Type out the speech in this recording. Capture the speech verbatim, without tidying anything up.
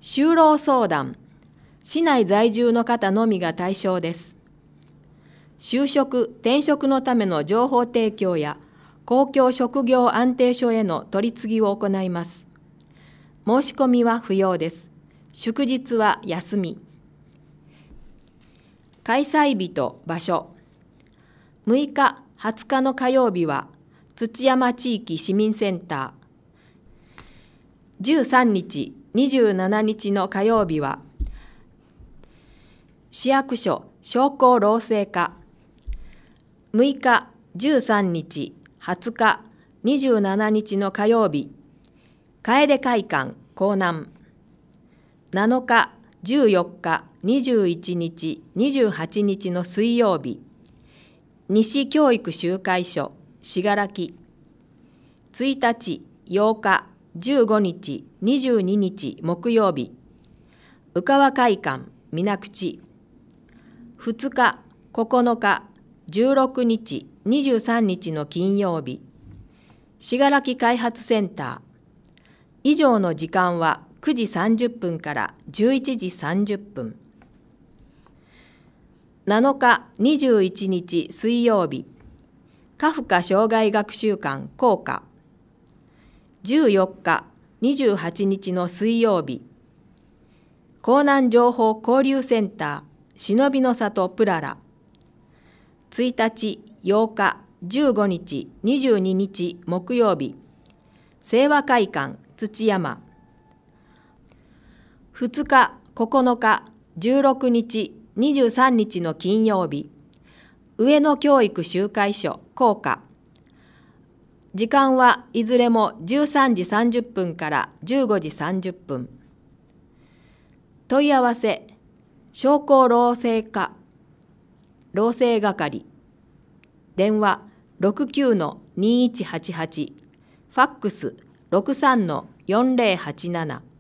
就労相談、市内在住の方のみが対象です。就職・転職のための情報提供や公共職業安定所への取り次ぎを行います。申し込みは不要です。祝日は休み。開催日と場所。むいか、はつかの火曜日は土山地域市民センター。じゅうさんにち、にじゅうしちにちの火曜日は市役所商工労政課。むいか、じゅうさんにち、はつか、にじゅうしちにちの火曜日、楓会館港南。なのか、じゅうよっか、にじゅういちにち、にじゅうはちにちの水曜日、西教育集会所信楽。ついたち、ようか、じゅうごにち、にじゅうににち木曜日、宇川会館水口。ふつか、ここのか、じゅうろくにち、にじゅうさんにちの金曜日、信楽開発センター。以上の時間はくじさんじゅっぷんからじゅういちじさんじゅっぷん。なのか、にじゅういちにち水曜日、カフカ障害学習館校歌。じゅうよっか、にじゅうはちにちの水曜日、江南情報交流センター忍びの里プララ。ついたち、ようか、じゅうごにち、にじゅうににち木曜日、清和会館土山。ふつか、ここのか、じゅうろくにち、にじゅうさんにちの金曜日、上野教育集会所校歌。時間はいずれもじゅうさんじさんじゅっぷんからじゅうごじさんじゅっぷん。問い合わせ、商工労政課労政係。電話 ろくきゅうのにいちはちはち、ファックス ろくさんのよんぜろはちなな。